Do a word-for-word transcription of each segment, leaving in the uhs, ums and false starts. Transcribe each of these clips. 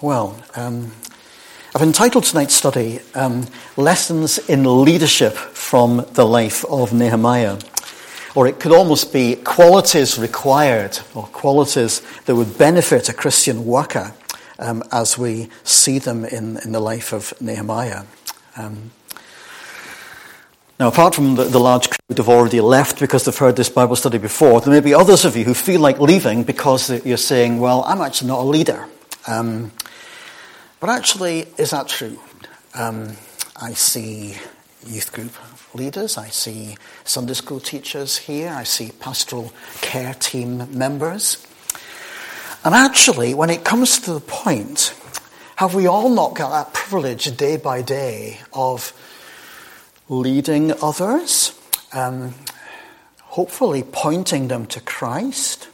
Well, um, I've entitled tonight's study, um, Lessons in Leadership from the Life of Nehemiah. Or it could almost be qualities required, or qualities that would benefit a Christian worker um, as we see them in, in the life of Nehemiah. Um, now, apart from the, the large crowd who've already left because they've heard this Bible study before, there may be others of you who feel like leaving because you're saying, well, I'm actually not a leader. Um, but actually, is that true? Um, I see youth group leaders, I see Sunday school teachers here, I see pastoral care team members. And actually, when it comes to the point, have we all not got that privilege day by day of leading others, um, hopefully pointing them to Christ?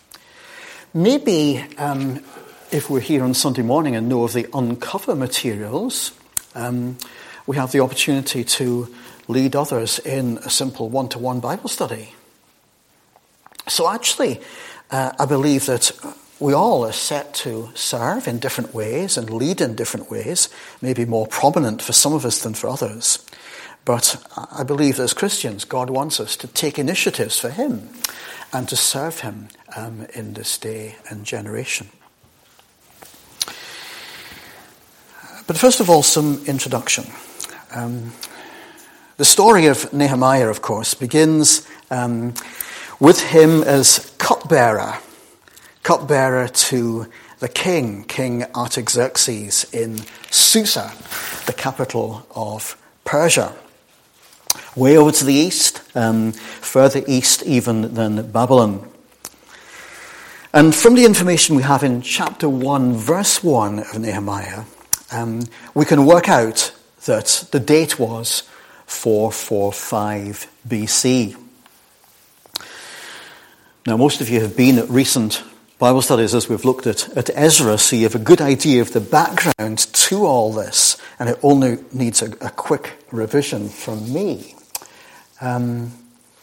Maybe um, if we're here on Sunday morning and know of the Uncover materials, um, we have the opportunity to lead others in a simple one-to-one Bible study. So actually, uh, I believe that we all are set to serve in different ways and lead in different ways, maybe more prominent for some of us than for others. But I believe that as Christians, God wants us to take initiatives for him and to serve him um, in this day and generation. But first of all, some introduction. Um, the story of Nehemiah, of course, begins um, with him as cupbearer, cupbearer to the king, King Artaxerxes in Susa, the capital of Persia. Way over to the east, um, further east even than Babylon. And from the information we have in chapter one, verse one of Nehemiah, um, we can work out that the date was four forty-five B C. Now, most of you have been at recent Bible studies as we've looked at, at Ezra, so you have a good idea of the background to all this, and it only needs a, a quick revision from me. Um,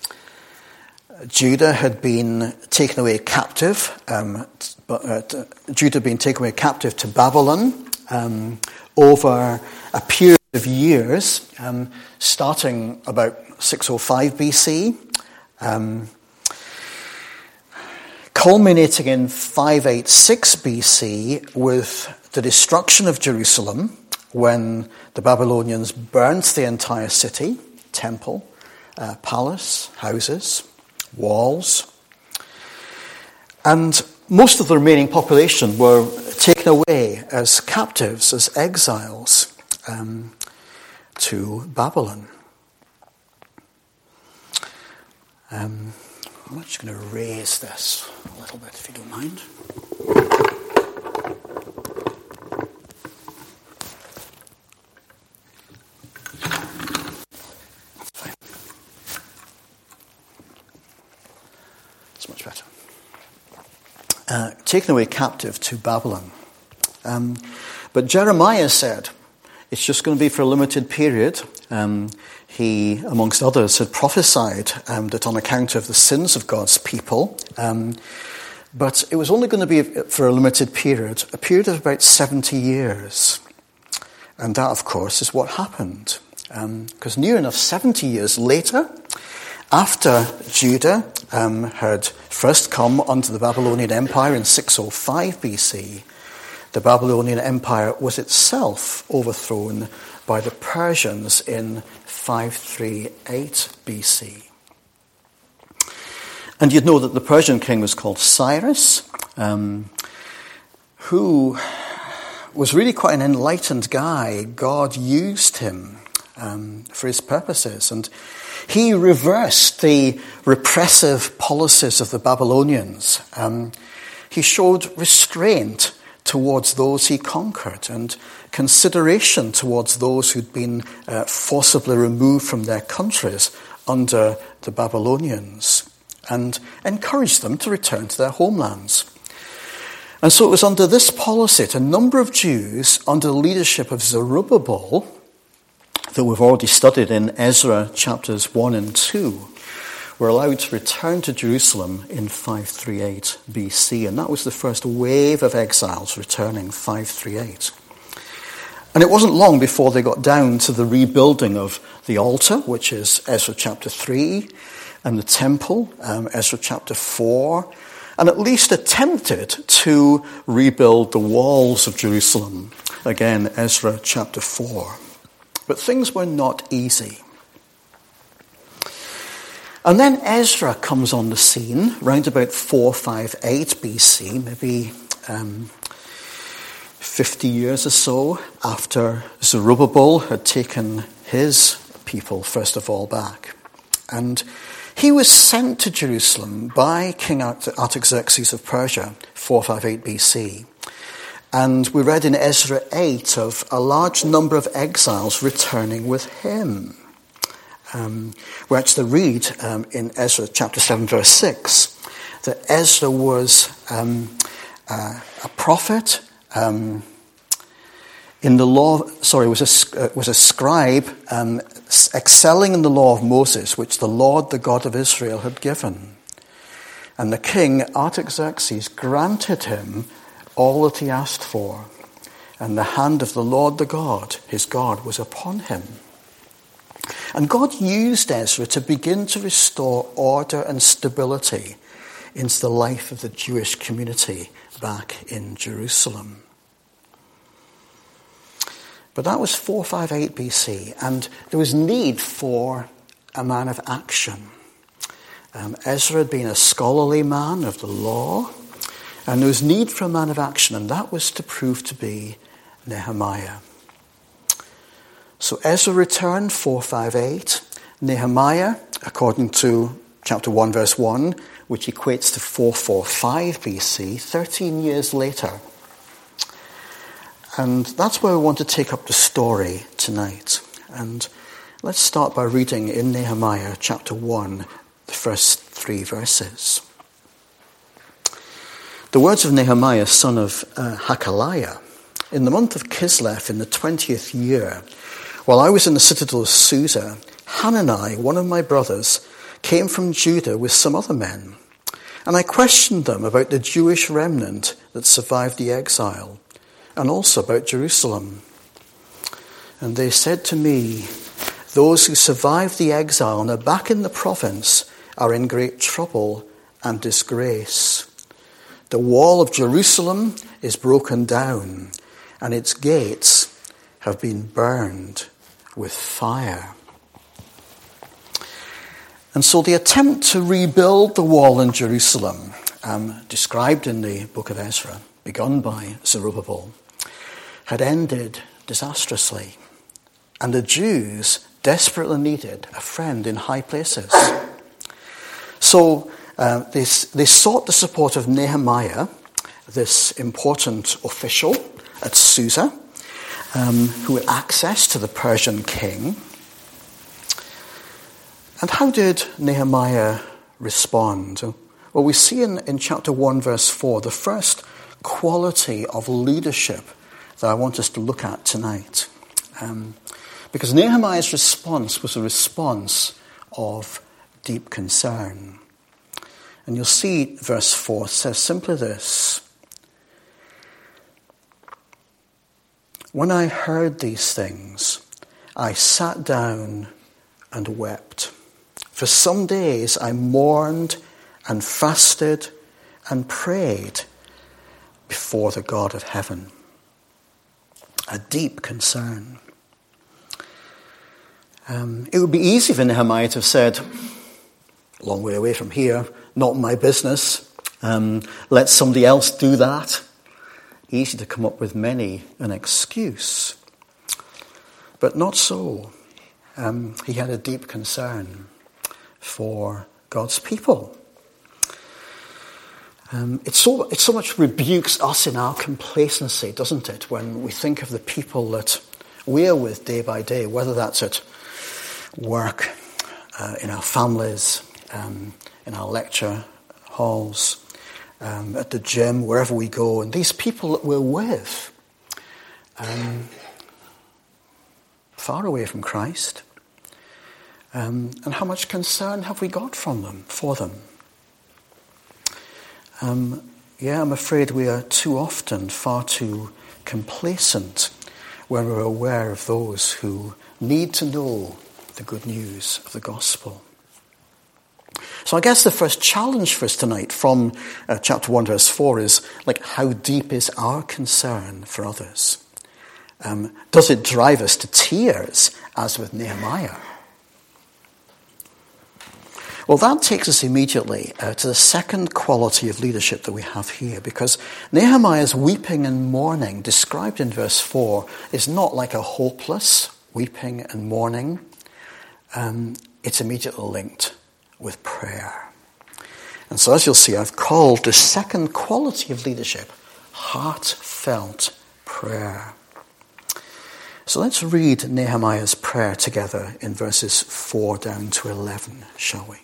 Judah had been taken away captive. Um, uh, Judah had been taken away captive to Babylon um, over a period of years, um, starting about six oh five B C, um, culminating in five eighty-six B C with the destruction of Jerusalem when the Babylonians burnt the entire city, temple, uh, palace, houses, walls. And most of the remaining population were taken away as captives, as exiles, um, to Babylon. Um, I'm just going to raise this a little bit, if you don't mind. That's fine. It's much better. Uh, taken away captive to Babylon. Um, but Jeremiah said, it's just going to be for a limited period. Um, he, amongst others, had prophesied um, that on account of the sins of God's people, um, but it was only going to be for a limited period, a period of about seventy years. And that, of course, is what happened. Because um, near enough seventy years later, after Judah um, had first come under the Babylonian Empire in six oh five B C, the Babylonian Empire was itself overthrown by the Persians in five thirty-eight B C. And you'd know that the Persian king was called Cyrus, um, who was really quite an enlightened guy. God used him um, for his purposes. And he reversed the repressive policies of the Babylonians. Um, he showed restraint towards those he conquered and consideration towards those who'd been uh, forcibly removed from their countries under the Babylonians, and encouraged them to return to their homelands. And so it was under this policy that a number of Jews under the leadership of Zerubbabel, that we've already studied in Ezra chapters one and two, were allowed to return to Jerusalem in five thirty-eight B C, and that was the first wave of exiles returning, five thirty-eight. And it wasn't long before they got down to the rebuilding of the altar, which is Ezra chapter three, and the temple, um, Ezra chapter four, and at least attempted to rebuild the walls of Jerusalem, again, Ezra chapter four. But things were not easy. And then Ezra comes on the scene, round about four fifty-eight B C, maybe um, fifty years or so after Zerubbabel had taken his people, first of all, back. And he was sent to Jerusalem by King Artaxerxes of Persia, four fifty-eight B C. And we read in Ezra eight of a large number of exiles returning with him. Um, we actually read um, in Ezra chapter seven, verse six, that Ezra was um, uh, a prophet um, in the law. Sorry, was a uh, was a scribe um, excelling in the law of Moses, which the Lord, the God of Israel, had given. And the king Artaxerxes granted him all that he asked for, and the hand of the Lord, the God, his God, was upon him. And God used Ezra to begin to restore order and stability into the life of the Jewish community back in Jerusalem. But that was four fifty-eight B C, and there was need for a man of action. Um, Ezra had been a scholarly man of the law, and there was need for a man of action, and that was to prove to be Nehemiah. So Ezra returned, four fifty-eight. Nehemiah, according to chapter one, verse one, which equates to four forty-five B C, thirteen years later. And that's where we want to take up the story tonight. And let's start by reading in Nehemiah chapter one, the first three verses. The words of Nehemiah, son of uh, Hakaliah, in the month of Kislev, in the twentieth year, while I was in the citadel of Susa, Hanani, one of my brothers, came from Judah with some other men. And I questioned them about the Jewish remnant that survived the exile, and also about Jerusalem. And they said to me, those who survived the exile and are back in the province are in great trouble and disgrace. The wall of Jerusalem is broken down, and its gates have been burned with fire. And so the attempt to rebuild the wall in Jerusalem, um, described in the book of Ezra, begun by Zerubbabel, had ended disastrously. And the Jews desperately needed a friend in high places. So uh, they, they sought the support of Nehemiah, this important official at Susa, um, who had access to the Persian king. And how did Nehemiah respond? Well, we see in, in chapter one, verse four, the first quality of leadership that I want us to look at tonight. Um, because Nehemiah's response was a response of deep concern. And you'll see verse four says simply this: when I heard these things, I sat down and wept. For some days I mourned and fasted and prayed before the God of heaven. A deep concern. Um, it would be easy for Nehemiah to have said, a long way away from here, not my business, um, let somebody else do that. Easy to come up with many an excuse. But not so. Um, he had a deep concern for God's people. Um, it so it so much rebukes us in our complacency, doesn't it, when we think of the people that we are with day by day, whether that's at work, uh, in our families, um, in our lecture halls, um, at the gym, wherever we go, and these people that we're with, um, far away from Christ, Um, and how much concern have we got from them, for them? Um, yeah, I'm afraid we are too often far too complacent when we're aware of those who need to know the good news of the gospel. So I guess the first challenge for us tonight from uh, chapter one verse four is, like, how deep is our concern for others? Um, does it drive us to tears as with Nehemiah? Well, that takes us immediately uh, to the second quality of leadership that we have here, because Nehemiah's weeping and mourning described in verse four is not like a hopeless weeping and mourning. Um, it's immediately linked with prayer. And so, as you'll see, I've called the second quality of leadership heartfelt prayer. So let's read Nehemiah's prayer together in verses four down to eleven, shall we?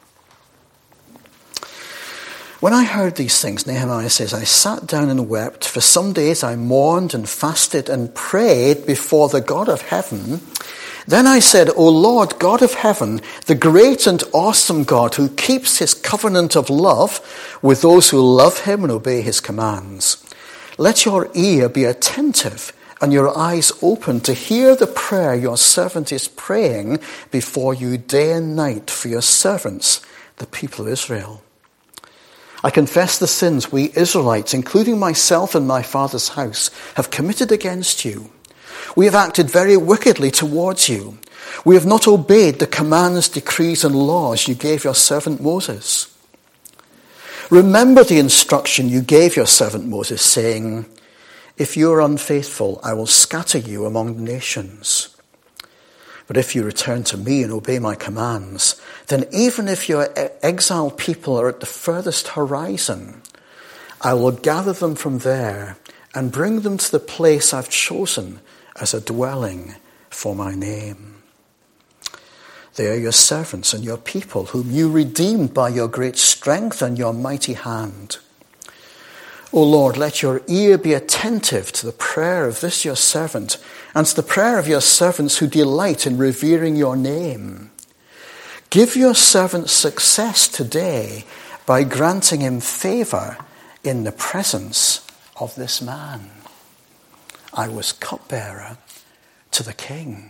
When I heard these things, Nehemiah says, I sat down and wept. For some days I mourned and fasted and prayed before the God of heaven. Then I said, O Lord, God of heaven, the great and awesome God who keeps his covenant of love with those who love him and obey his commands, let your ear be attentive and your eyes open to hear the prayer your servant is praying before you day and night for your servants, the people of Israel. I confess the sins we Israelites, including myself and my father's house, have committed against you. We have acted very wickedly towards you. We have not obeyed the commands, decrees, and laws you gave your servant Moses. Remember the instruction you gave your servant Moses, saying, if you are unfaithful, I will scatter you among the nations. But if you return to me and obey my commands, then even if your exiled people are at the furthest horizon, I will gather them from there and bring them to the place I've chosen as a dwelling for my name. They are your servants and your people, whom you redeemed by your great strength and your mighty hand. O Lord, let your ear be attentive to the prayer of this your servant and to the prayer of your servants who delight in revering your name. Give your servant success today by granting him favor in the presence of this man. I was cupbearer to the king.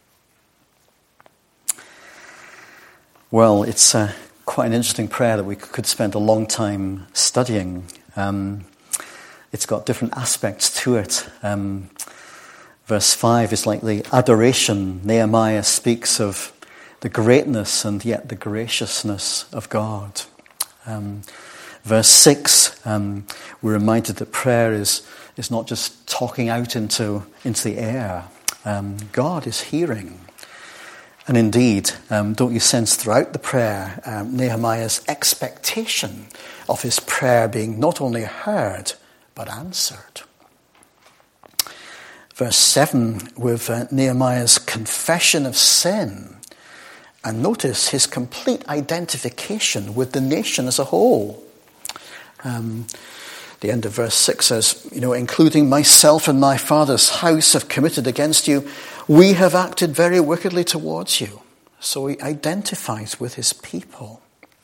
Well, it's uh, quite an interesting prayer that we could spend a long time studying. Um, it's got different aspects to it. Um, verse five is like the adoration. Nehemiah speaks of the greatness and yet the graciousness of God. Um, verse six, um, we're reminded that prayer is, is not just talking out into, into the air. Um, God is hearing. And indeed, um, don't you sense throughout the prayer um, Nehemiah's expectation of his prayer being not only heard, but answered. Verse seven, with uh, Nehemiah's confession of sin. And notice his complete identification with the nation as a whole. Um, the end of verse six says, you know, including myself and my father's house have committed against you. We have acted very wickedly towards you. So he identifies with his people.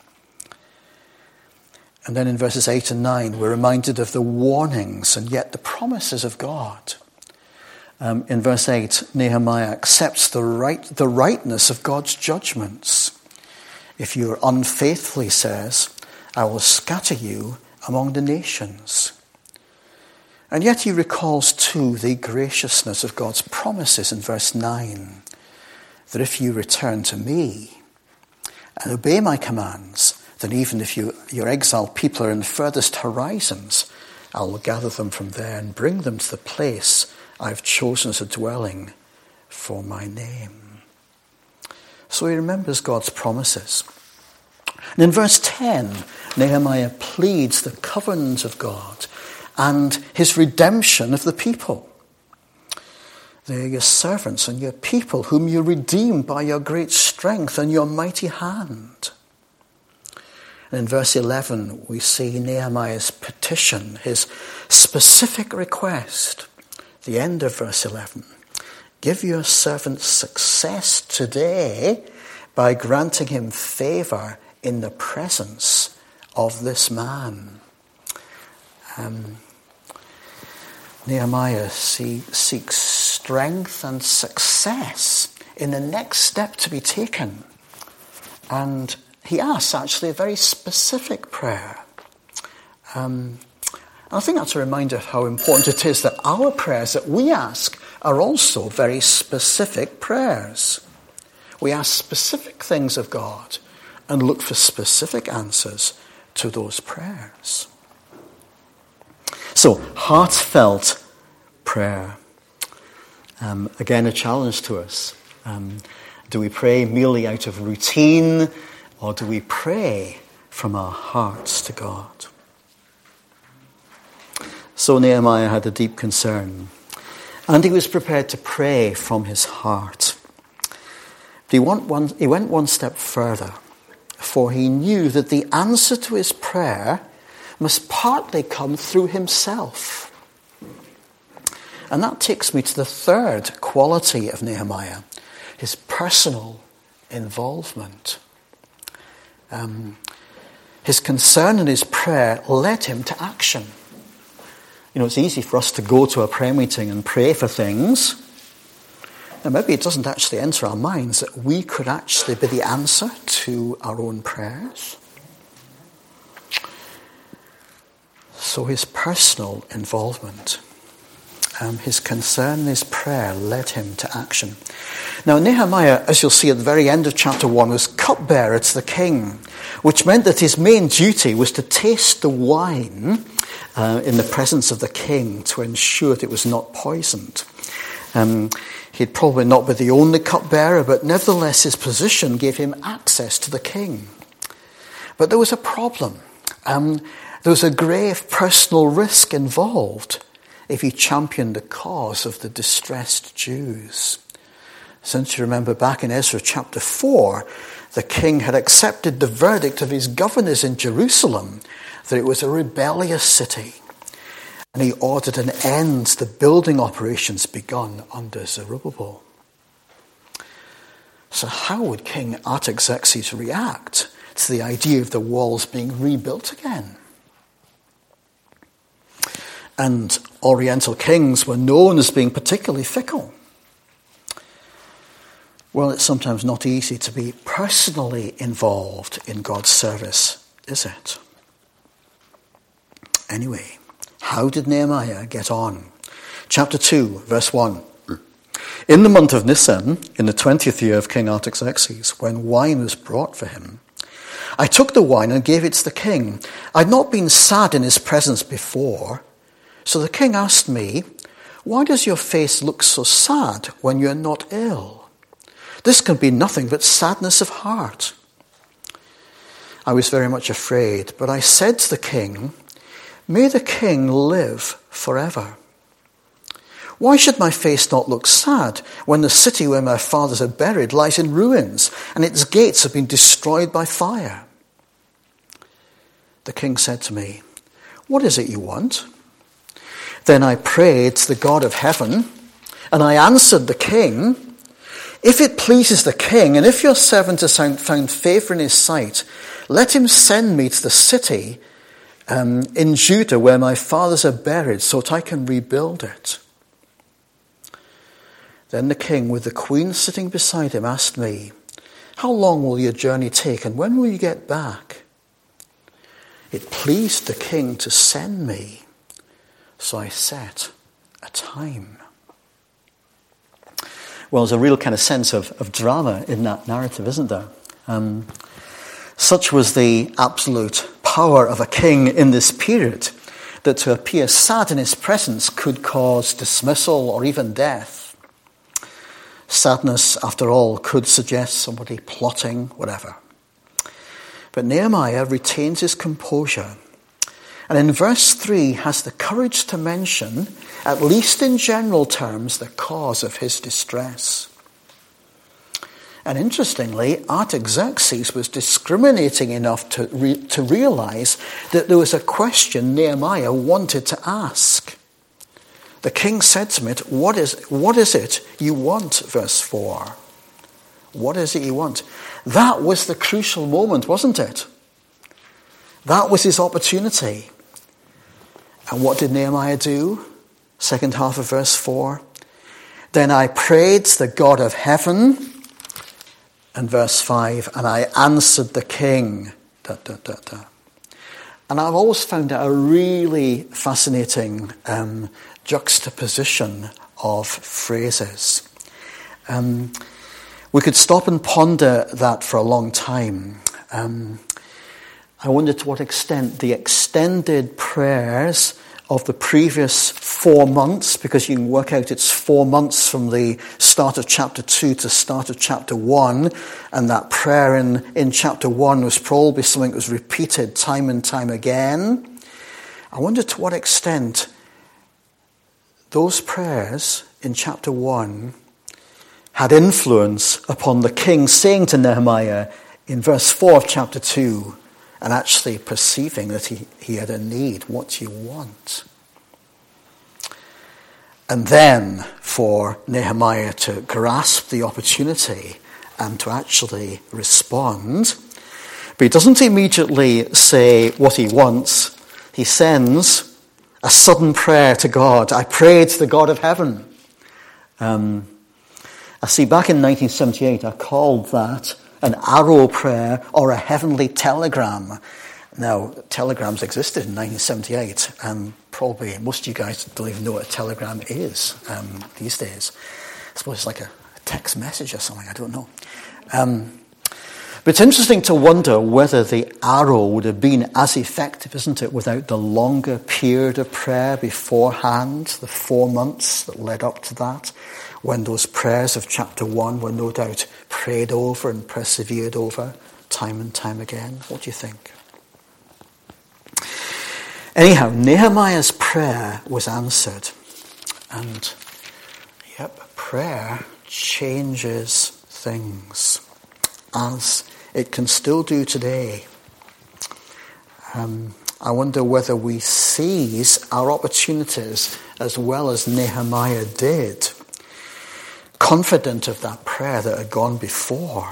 And then in verses eight and nine, we're reminded of the warnings and yet the promises of God. Um, in verse eight, Nehemiah accepts the right, the rightness of God's judgments. If you are unfaithful, he says, I will scatter you among the nations. And yet he recalls too the graciousness of God's promises in verse nine, that if you return to me and obey my commands, then even if you, your exiled people are in the furthest horizons, I will gather them from there and bring them to the place I've chosen as a dwelling for my name. So he remembers God's promises. And in verse ten, Nehemiah pleads the covenant of God and his redemption of the people. They are your servants and your people, whom you redeemed by your great strength and your mighty hand. And in verse eleven, we see Nehemiah's petition, his specific request. The end of verse eleven. Give your servant success today by granting him favor in the presence of this man. Um, Nehemiah see, seeks strength and success in the next step to be taken. And he asks actually a very specific prayer. Um, I think that's a reminder of how important it is that our prayers that we ask are also very specific prayers. We ask specific things of God and look for specific answers to those prayers. So, heartfelt prayer. Um, again, a challenge to us. Um, do we pray merely out of routine, or do we pray from our hearts to God? So Nehemiah had a deep concern, and he was prepared to pray from his heart. But he went one, he went one step further, for he knew that the answer to his prayer must partly come through himself. And that takes me to the third quality of Nehemiah, his personal involvement. Um, his concern and his prayer led him to action. You know, it's easy for us to go to a prayer meeting and pray for things. Now, maybe it doesn't actually enter our minds that we could actually be the answer to our own prayers. So his personal involvement, um, his concern and his prayer led him to action. Now, Nehemiah, as you'll see at the very end of chapter one, was cupbearer to the king, which meant that his main duty was to taste the wine uh, in the presence of the king to ensure that it was not poisoned. Um, he'd probably not be the only cupbearer, but nevertheless his position gave him access to the king. But there was a problem. Um, there was a grave personal risk involved if he championed the cause of the distressed Jews. Since you remember back in Ezra chapter four, the king had accepted the verdict of his governors in Jerusalem that it was a rebellious city. And he ordered an end to the building operations begun under Zerubbabel. So how would King Artaxerxes react to the idea of the walls being rebuilt again? And Oriental kings were known as being particularly fickle. Well, it's sometimes not easy to be personally involved in God's service, is it? Anyway, how did Nehemiah get on? Chapter two, verse one. In the month of Nisan, in the twentieth year of King Artaxerxes, when wine was brought for him, I took the wine and gave it to the king. I'd not been sad in his presence before. So the king asked me, "Why does your face look so sad when you're not ill? This can be nothing but sadness of heart." I was very much afraid, but I said to the king, "May the king live forever. Why should my face not look sad when the city where my fathers are buried lies in ruins and its gates have been destroyed by fire?" The king said to me, "What is it you want?" Then I prayed to the God of heaven, and I answered the king, "If it pleases the king, and if your servant has found favor in his sight, let him send me to the city um, in Judah where my fathers are buried, so that I can rebuild it." Then the king, with the queen sitting beside him, asked me, "How long will your journey take, and when will you get back?" It pleased the king to send me, so I set a time. Well, there's a real kind of sense of, of drama in that narrative, isn't there? Um, such was the absolute power of a king in this period that to appear sad in his presence could cause dismissal or even death. Sadness, after all, could suggest somebody plotting, whatever. But Nehemiah retains his composure, and in verse three has the courage to mention, at least in general terms, the cause of his distress. And interestingly, Artaxerxes was discriminating enough to, re- to realize that there was a question Nehemiah wanted to ask. The king said to him, what is, what is it you want, verse four? What is it you want? That was the crucial moment, wasn't it? That was his opportunity. And what did Nehemiah do? Second half of verse four. Then I prayed to the God of heaven. And verse five. And I answered the king. Da, da, da, da. And I've always found it a really fascinating um, juxtaposition of phrases. Um, we could stop and ponder that for a long time. Um, I wonder to what extent the extended prayers of the previous four months, because you can work out it's four months from the start of chapter two to start of chapter one, and that prayer in, in chapter one was probably something that was repeated time and time again. I wonder to what extent those prayers in chapter one had influence upon the king saying to Nehemiah in verse four of chapter two, and actually perceiving that he, he had a need. What do you want? And then for Nehemiah to grasp the opportunity and to actually respond. But he doesn't immediately say what he wants. He sends a sudden prayer to God. I prayed to the God of heaven. Um, I see back in nineteen seventy-eight, I called that an arrow prayer or a heavenly telegram. Now, telegrams existed in nineteen seventy-eight, and probably most of you guys don't even know what a telegram is um, these days. I suppose it's like a, a text message or something, I don't know. Um, but it's interesting to wonder whether the arrow would have been as effective, isn't it, without the longer period of prayer beforehand, the four months that led up to that, when those prayers of chapter one were no doubt prayed over and persevered over time and time again. What do you think? Anyhow, Nehemiah's prayer was answered. And, yep, prayer changes things, as it can still do today. Um, I wonder whether we seize our opportunities as well as Nehemiah did, confident of that prayer that had gone before.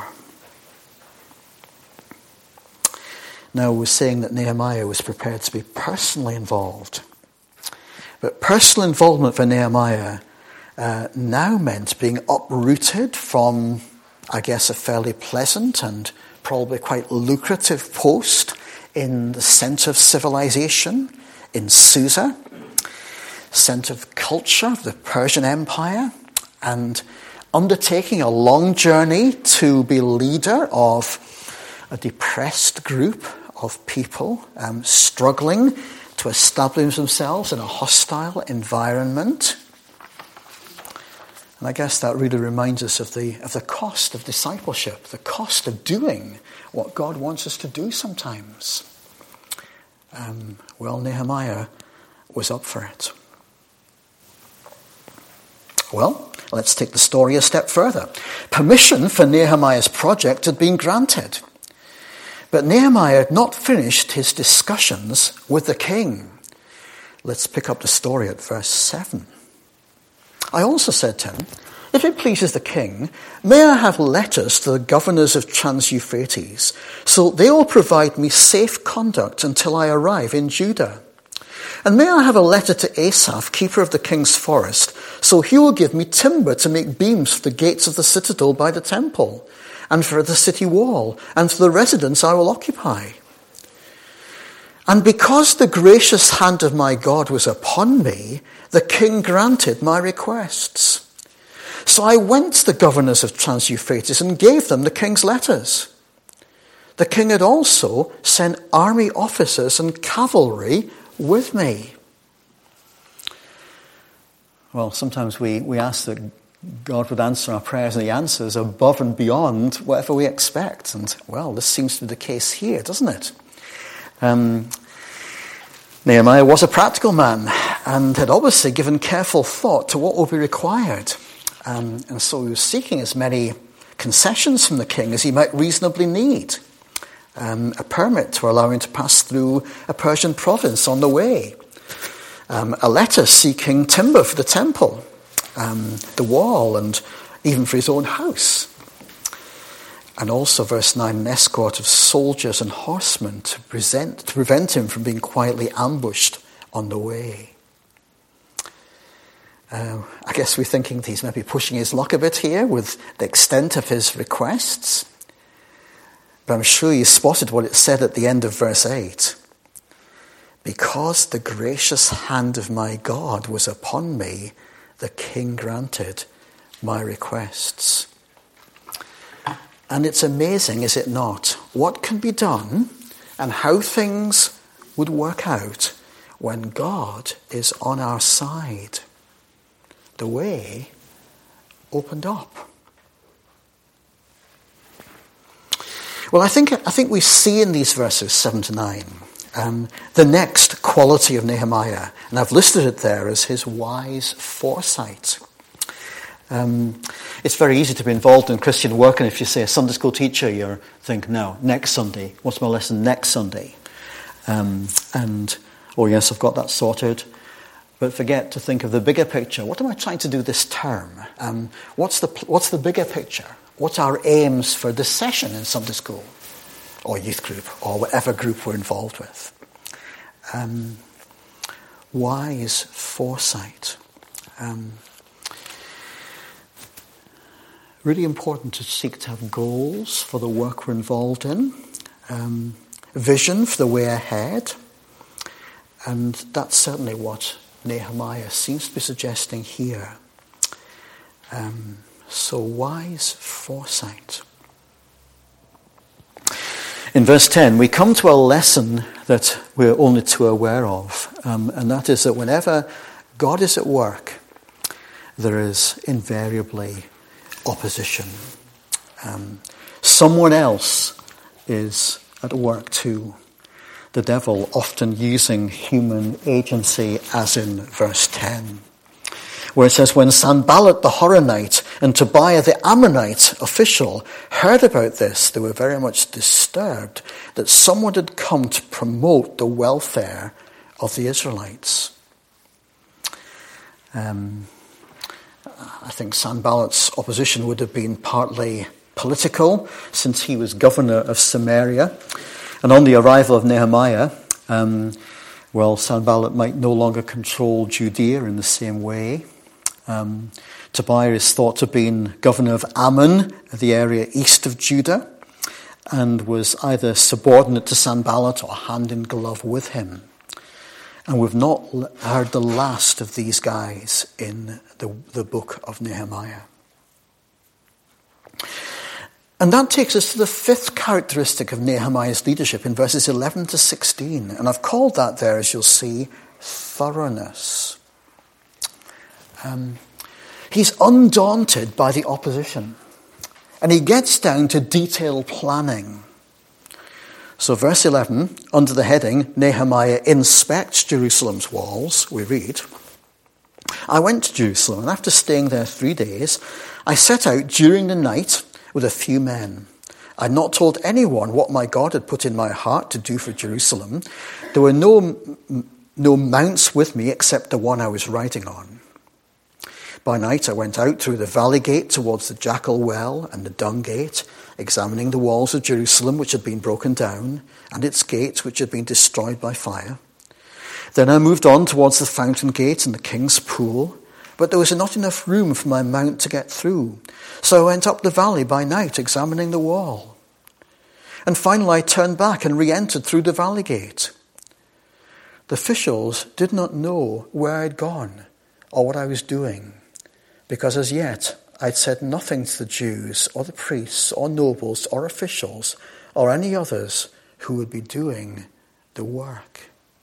Now, we're saying that Nehemiah was prepared to be personally involved. But personal involvement for Nehemiah uh, now meant being uprooted from, I guess, a fairly pleasant and probably quite lucrative post in the centre of civilization in Susa, centre of culture of the Persian Empire, and undertaking a long journey to be leader of a depressed group of people um, struggling to establish themselves in a hostile environment. And I guess that really reminds us of the of the cost of discipleship, the cost of doing what God wants us to do sometimes. Um, well, Nehemiah was up for it. Well, let's take the story a step further. Permission for Nehemiah's project had been granted. But Nehemiah had not finished his discussions with the king. Let's pick up the story at verse seven. I also said to him, if it pleases the king, may I have letters to the governors of Trans-Euphrates, so they will provide me safe conduct until I arrive in Judah. And may I have a letter to Asaph, keeper of the king's forest, so he will give me timber to make beams for the gates of the citadel by the temple, and for the city wall, and for the residence I will occupy. And because the gracious hand of my God was upon me, the king granted my requests. So I went to the governors of Trans-Euphrates and gave them the king's letters. The king had also sent army officers and cavalry with me. Well, sometimes we, we ask that God would answer our prayers, and he answers above and beyond whatever we expect. And, well, this seems to be the case here, doesn't it? Um, Nehemiah was a practical man and had obviously given careful thought to what would be required. Um, and so he was seeking as many concessions from the king as he might reasonably need. Um, a permit to allow him to pass through a Persian province on the way. Um, a letter seeking timber for the temple, um, the wall, and even for his own house. And also, verse nine, an escort of soldiers and horsemen to, present, to prevent him from being quietly ambushed on the way. Uh, I guess we're thinking that he's maybe pushing his luck a bit here with the extent of his requests. But I'm sure you spotted what it said at the end of verse eight. Because the gracious hand of my God was upon me, the king granted my requests. And it's amazing, is it not, what can be done and how things would work out when God is on our side. The way opened up. Well, I think I think we see in these verses seven to nine um, the next quality of Nehemiah, and I've listed it there as his wise foresight. Um, it's very easy to be involved in Christian work, and if you say a Sunday school teacher, you think, no, next Sunday. What's my lesson next Sunday? Um, and oh yes, I've got that sorted. But forget to think of the bigger picture. What am I trying to do this term? Um, what's the what's the bigger picture? What's our aims for this session in Sunday school or youth group or whatever group we're involved with? Um, wise foresight. Um, really important to seek to have goals for the work we're involved in. Um, vision for the way ahead. And that's certainly what Nehemiah seems to be suggesting here. Um, so wise foresight. In verse ten, we come to a lesson that we're only too aware of, um, and that is that whenever God is at work, there is invariably opposition. Um, someone else is at work too. The devil often using human agency, as in verse ten, where it says, when Sanballat the Horonite and Tobiah the Ammonite official heard about this, they were very much disturbed that someone had come to promote the welfare of the Israelites. Um, I think Sanballat's opposition would have been partly political, since he was governor of Samaria. And on the arrival of Nehemiah, um, well, Sanballat might no longer control Judea in the same way. Um, Tobiah is thought to have been governor of Ammon, the area east of Judah, and was either subordinate to Sanballat or hand in glove with him. And we've not heard the last of these guys in the, the book of Nehemiah. And that takes us to the fifth characteristic of Nehemiah's leadership in verses eleven to sixteen. And I've called that there, as you'll see, thoroughness. Um, he's undaunted by the opposition. And he gets down to detailed planning. So verse eleven, under the heading, Nehemiah inspects Jerusalem's walls, we read, I went to Jerusalem, and after staying there three days, I set out during the night with a few men. I had not told anyone what my God had put in my heart to do for Jerusalem. There were no, no mounts with me except the one I was riding on. By night I went out through the valley gate towards the Jackal Well and the Dung Gate, examining the walls of Jerusalem which had been broken down, and its gates which had been destroyed by fire. Then I moved on towards the Fountain Gate and the King's Pool, but there was not enough room for my mount to get through. So I went up the valley by night, examining the wall. And finally I turned back and re-entered through the valley gate. The officials did not know where I'd gone or what I was doing, because as yet I'd said nothing to the Jews or the priests or nobles or officials or any others who would be doing the work.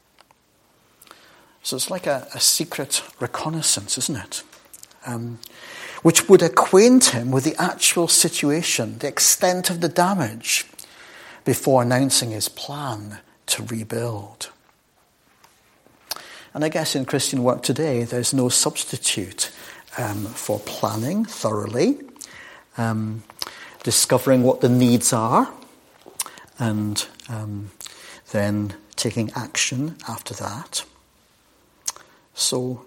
So it's like a, a secret reconnaissance, isn't it? Um, which would acquaint him with the actual situation, the extent of the damage, before announcing his plan to rebuild. And I guess in Christian work today, there's no substitute um, for planning thoroughly, um, discovering what the needs are, and um, then taking action after that. So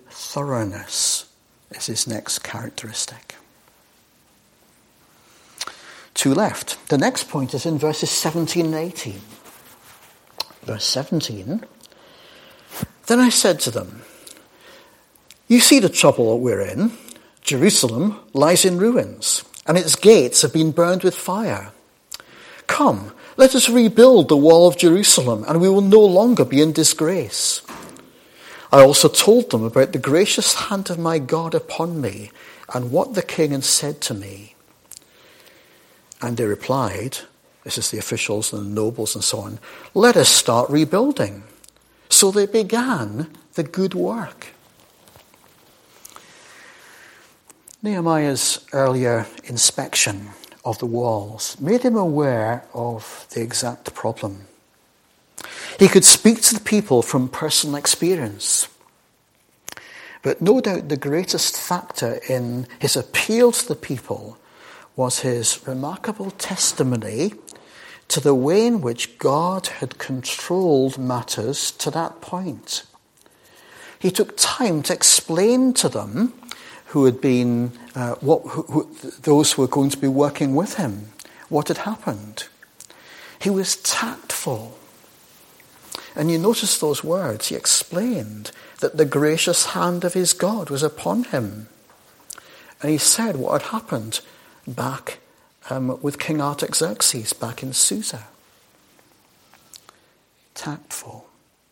thoroughness is his next characteristic. two left. The next point is in verses seventeen and eighteen. Verse seventeen. Then I said to them, you see the trouble we're in. Jerusalem lies in ruins, and its gates have been burned with fire. Come, let us rebuild the wall of Jerusalem, and we will no longer be in disgrace. I also told them about the gracious hand of my God upon me, and what the king had said to me. And they replied, this is the officials and the nobles and so on, let us start rebuilding. So they began the good work. Nehemiah's earlier inspection of the walls made him aware of the exact problem. He could speak to the people from personal experience. But no doubt the greatest factor in his appeal to the people was his remarkable testimony to the way in which God had controlled matters to that point. He took time to explain to them who had been, uh, what, who, who, those who were going to be working with him, what had happened. He was tactful. And you notice those words. He explained that the gracious hand of his God was upon him. And he said what had happened back um, with King Artaxerxes back in Susa. Tactful.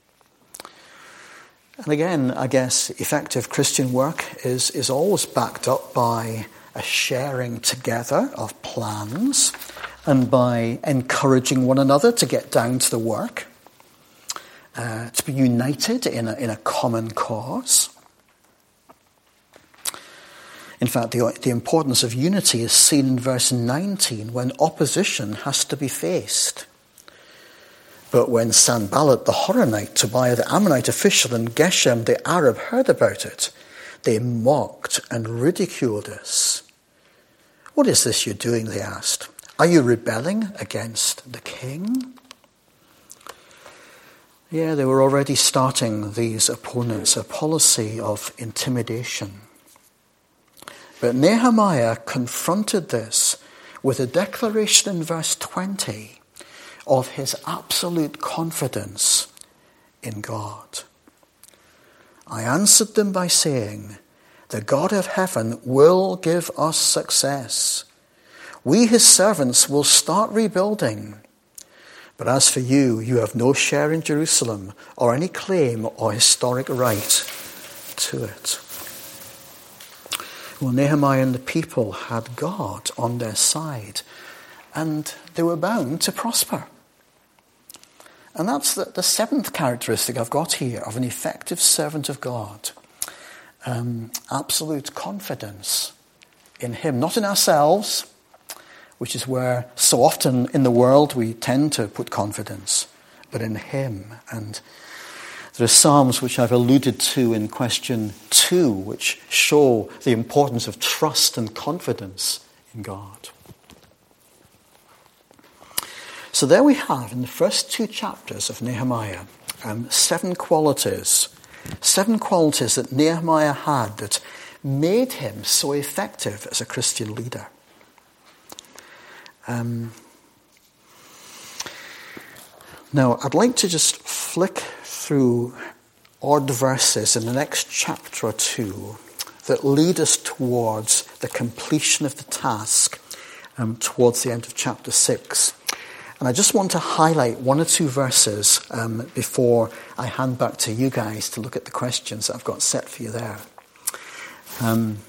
And again, I guess effective Christian work is, is always backed up by a sharing together of plans and by encouraging one another to get down to the work, uh, to be united in a, in a common cause. In fact, the, the importance of unity is seen in verse nineteen when opposition has to be faced. But when Sanballat the Horonite, Tobiah the Ammonite official, and Geshem the Arab heard about it, they mocked and ridiculed us. What is this you're doing, they asked. Are you rebelling against the king? Yeah, they were already starting, these opponents, a policy of intimidation. But Nehemiah confronted this with a declaration in verse twenty of his absolute confidence in God. I answered them by saying, the God of heaven will give us success. We, his servants, will start rebuilding. But as for you, you have no share in Jerusalem or any claim or historic right to it. Well, Nehemiah and the people had God on their side, and they were bound to prosper. And that's the, the seventh characteristic I've got here of an effective servant of God. Um, absolute confidence in him, not in ourselves, which is where so often in the world we tend to put confidence, but in him. And there are psalms which I've alluded to in question two, which show the importance of trust and confidence in God. So there we have, in the first two chapters of Nehemiah, um, seven qualities, seven qualities that Nehemiah had that made him so effective as a Christian leader. Um, now, I'd like to just flick through odd verses in the next chapter or two that lead us towards the completion of the task um, towards the end of chapter six. And I just want to highlight one or two verses um, before I hand back to you guys to look at the questions that I've got set for you there. Um,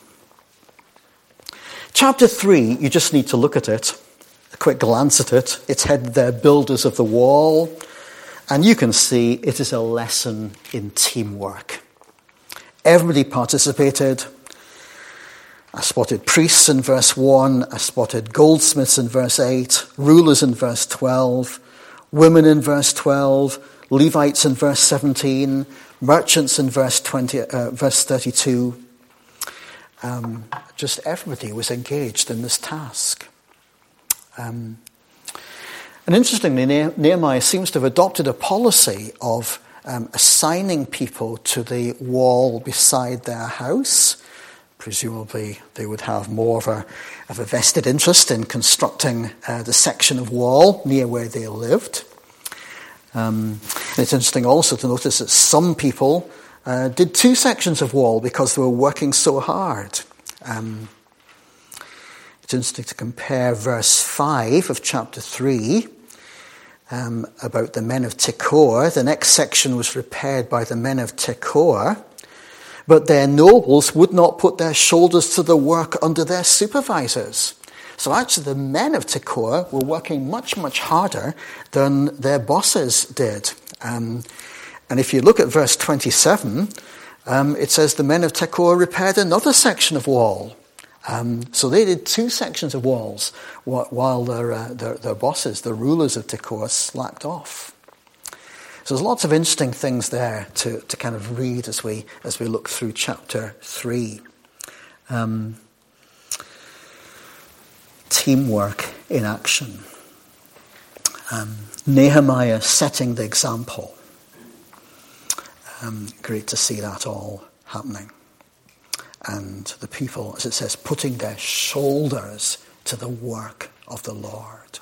chapter three, you just need to look at it, a quick glance at it. It's headed there, Builders of the Wall. And you can see it is a lesson in teamwork. Everybody participated. I spotted priests in verse one. I spotted goldsmiths in verse eight. Rulers in verse twelve. Women in verse twelve. Levites in verse seventeen. Merchants in verse twenty, uh, verse thirty-two. Um, just everybody was engaged in this task. Um, and interestingly, Nehemiah seems to have adopted a policy of um, assigning people to the wall beside their house presumably they would have more of a, of a vested interest in constructing uh, the section of wall near where they lived. Um, and it's interesting also to notice that some people uh, did two sections of wall because they were working so hard. Um, it's interesting to compare verse five of chapter three um, about the men of Tekoa. The next section was repaired by the men of Tekoa, but their nobles would not put their shoulders to the work under their supervisors. So actually the men of Tekoa were working much, much harder than their bosses did. Um, and if you look at verse twenty-seven, um, it says the men of Tekoa repaired another section of wall. Um, so they did two sections of walls while their, uh, their, their bosses, the rulers of Tekoa, slacked off. So there's lots of interesting things there to, to kind of read as we as we look through chapter three. Um, teamwork in action. Um, Nehemiah setting the example. Um, great to see that all happening. And the people, as it says, putting their shoulders to the work of the Lord.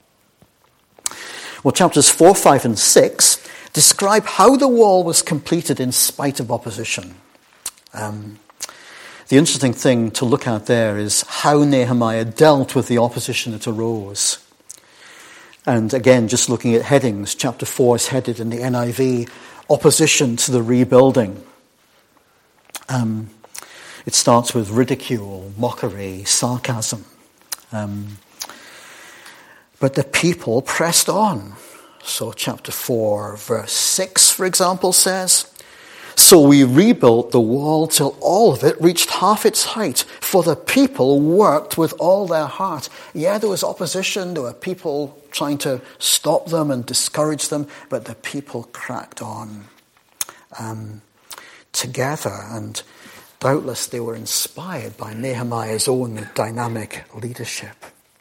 Well, chapters four, five, and six describe how the wall was completed in spite of opposition. Um, the interesting thing to look at there is how Nehemiah dealt with the opposition that arose. And again, just looking at headings, chapter four is headed in the N I V, opposition to the rebuilding. Um, it starts with ridicule, mockery, sarcasm. Um, but the people pressed on. So chapter four, verse six, for example, says, "So we rebuilt the wall till all of it reached half its height, for the people worked with all their heart." Yeah, there was opposition, there were people trying to stop them and discourage them, but the people cracked on um, together, and doubtless they were inspired by Nehemiah's own dynamic leadership.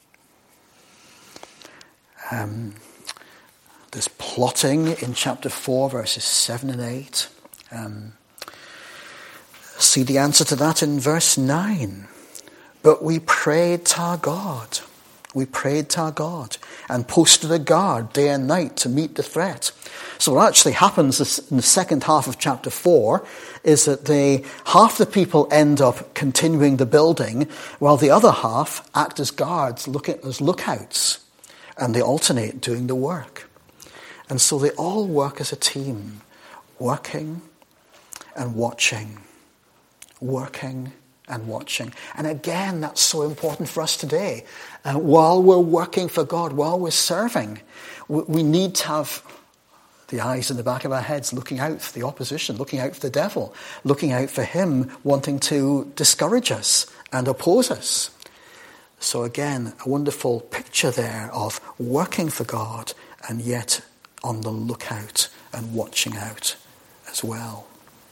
Um, there's plotting in chapter four, verses seven and eight. Um, see the answer to that in verse nine. "But we prayed to our God. We prayed to our God and posted a guard day and night to meet the threat." So what actually happens in the second half of chapter four is that they, half the people end up continuing the building, while the other half act as guards, look at, as lookouts, and they alternate doing the work. And so they all work as a team, working and watching, working and watching. And again, that's so important for us today. Uh, while we're working for God, while we're serving, we, we need to have the eyes in the back of our heads looking out for the opposition, looking out for the devil, looking out for him wanting to discourage us and oppose us. So again, a wonderful picture there of working for God and yet on the lookout and watching out as well.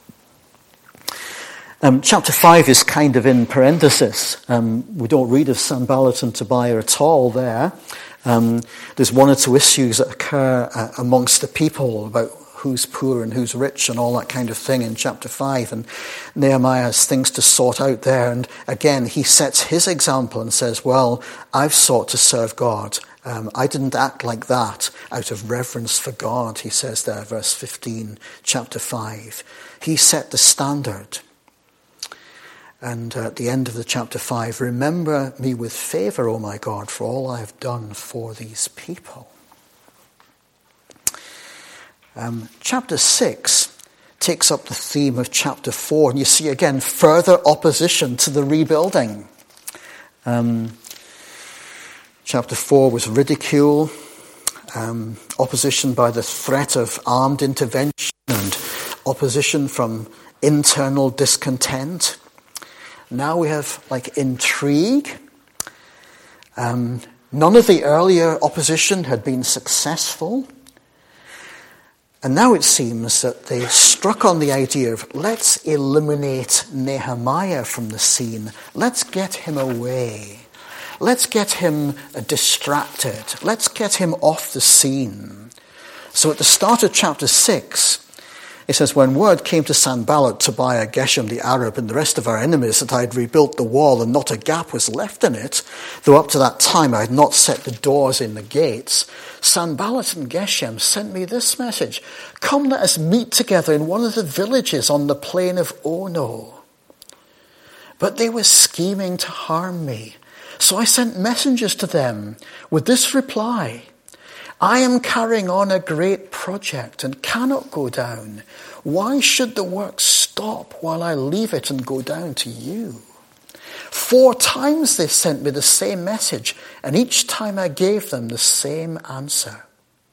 Um, chapter five is kind of in parenthesis. Um, we don't read of Sanballat and Tobiah at all there. Um, there's one or two issues that occur uh, amongst the people about who's poor and who's rich and all that kind of thing in chapter five. And Nehemiah has things to sort out there. And again, he sets his example and says, well, I've sought to serve God. Um, I didn't act like that out of reverence for God, he says there, verse fifteen, chapter five. He set the standard. And at the end of the chapter five, "Remember me with favour, O my God, for all I have done for these people." Um, chapter six takes up the theme of chapter four, and you see again further opposition to the rebuilding. Um, chapter four was ridicule, um, opposition by the threat of armed intervention, and opposition from internal discontent. Now we have like intrigue. Um, none of the earlier opposition had been successful. And now it seems that they struck on the idea of, let's eliminate Nehemiah from the scene. Let's get him away. Let's get him distracted. Let's get him off the scene. So at the start of chapter six, He says, when word came to Sanballat, Tobiah, Geshem the Arab, and the rest of our enemies that I had rebuilt the wall and not a gap was left in it, though up to that time I had not set the doors in the gates, Sanballat and Geshem sent me this message: come, let us meet together in one of the villages on the plain of Ono. But they were scheming to harm me. So I sent messengers to them with this reply: I am carrying on a great project and cannot go down. Why should the work stop while I leave it and go down to you? Four times they sent me the same message, and each time I gave them the same answer.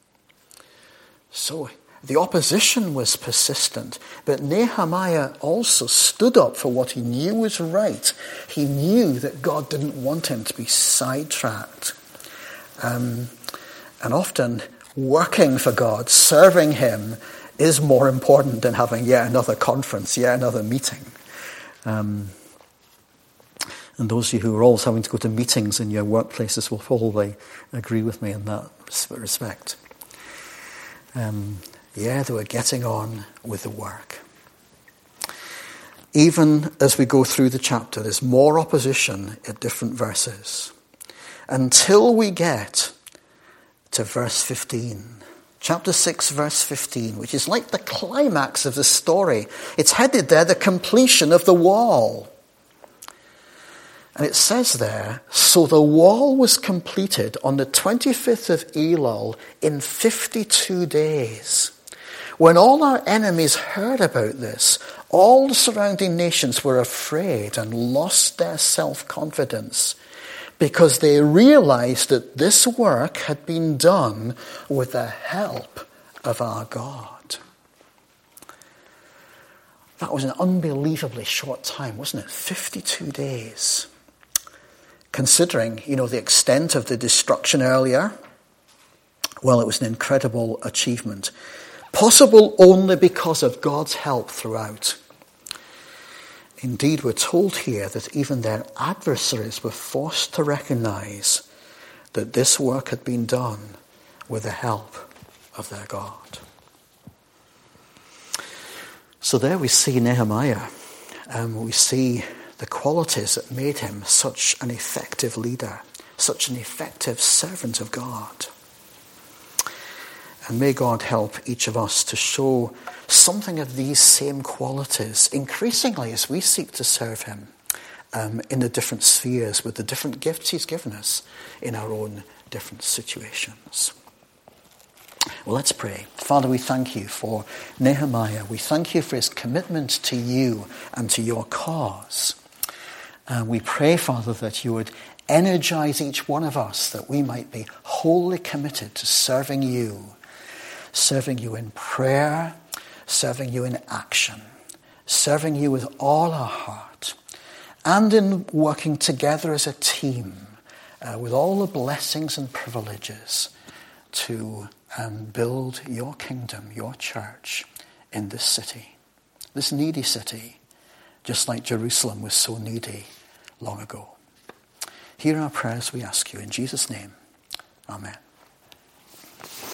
So the opposition was persistent, but Nehemiah also stood up for what he knew was right. He knew that God didn't want him to be sidetracked. Um, and often working for God, serving him, is more important than having yet another conference, yet another meeting. Um, and those of you who are always having to go to meetings in your workplaces will probably agree with me in that respect. Um, yeah, they were getting on with the work. Even as we go through the chapter, there's more opposition at different verses, until we get to verse fifteen. Chapter six, verse fifteen, which is like the climax of the story. It's headed there, the completion of the wall. And it says there, so the wall was completed on the twenty-fifth of Elul in fifty-two days. When all our enemies heard about this, all the surrounding nations were afraid and lost their self-confidence, because they realized that this work had been done with the help of our God. That was an unbelievably short time, wasn't it? fifty-two days. Considering, you know, the extent of the destruction earlier, well, it was an incredible achievement. Possible only because of God's help throughout. Indeed, we're told here that even their adversaries were forced to recognize that this work had been done with the help of their God. So there we see Nehemiah. Um, we see the qualities that made him such an effective leader, such an effective servant of God. And may God help each of us to show something of these same qualities increasingly as we seek to serve him um, in the different spheres with the different gifts he's given us in our own different situations. Well, let's pray. Father, we thank you for Nehemiah. We thank you for his commitment to you and to your cause. And we pray, Father, that you would energize each one of us, that we might be wholly committed to serving you, serving you in prayer, serving you in action, serving you with all our heart, and in working together as a team uh, with all the blessings and privileges to um, build your kingdom, your church in this city, this needy city, just like Jerusalem was so needy long ago. Hear our prayers, we ask you, in Jesus' name. Amen.